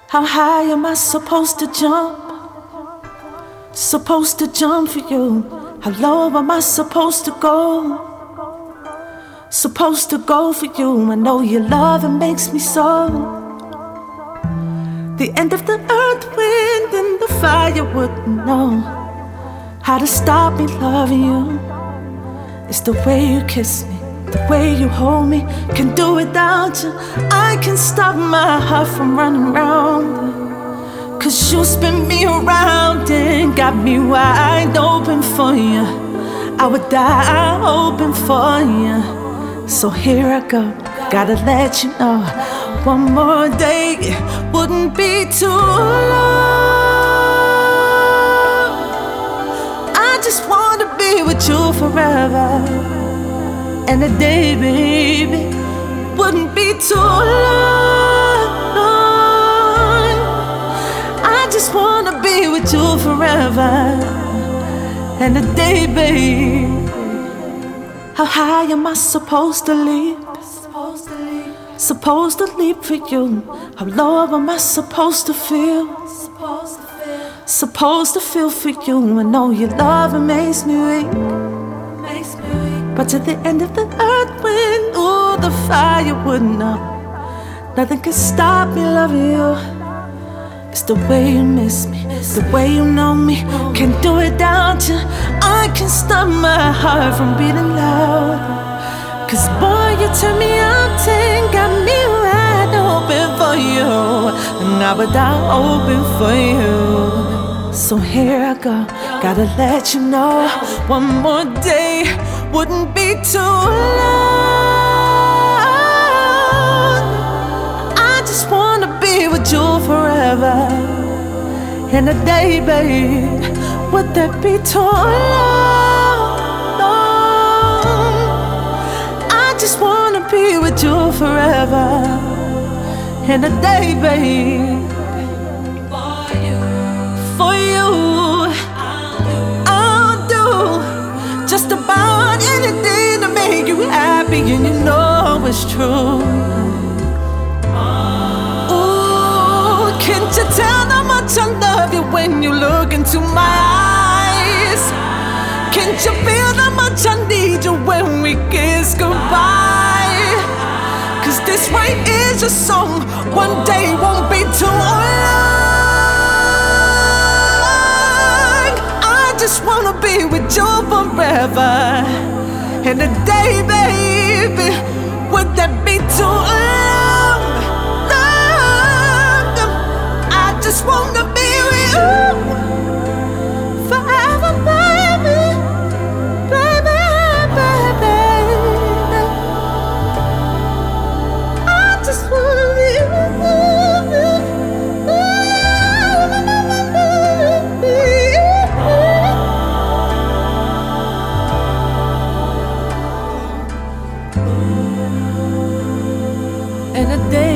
How high am I supposed to jump? Supposed to jump for you. How low am I supposed to go? Supposed to go for you. I know your love, it makes me so. The end of the earth, wind, and the fire wouldn't know how to stop me loving you. It's the way you kiss me, the way you hold me. Can do without you. I can stop my heart from running round. 'Cause you spin me around and got me wide open for you. I would die open for you. So here I go, gotta let you know. One more day wouldn't be too long. I just wanna be with you forever. And a day, baby, wouldn't be too long. I just wanna be with you forever. And a day, baby. How high am I supposed to leap? Supposed to leap for you. How low am I supposed to feel? Supposed to feel for you. I know your love, it makes me weak. But to the end of the earth, when ooh, the fire wouldn't know. Nothing can stop me loving you. It's the way you miss me, the way you know me. Can't do it without you. I can stop my heart from beating loud. 'Cause boy, you turn me out and got me wide open for you. And I would die open for you. So here I go, gotta let you know. One more day wouldn't be too long. I just wanna be with you forever. And a day, babe, would that be too long? I just wanna be with you forever. And a day, babe, for you, I'll do just about anything to make you happy, and you know it's true. Ooh, can't you tell how much I love you when you look into my eyes? Can't you feel how much I need you when we kiss goodbye? 'Cause this right is your song. One day won't be too long. I just wanna be with you forever. And a day, baby, would that be too long? Long. I just wanna be with you forever, baby, baby, baby. I just wanna be with you. And a day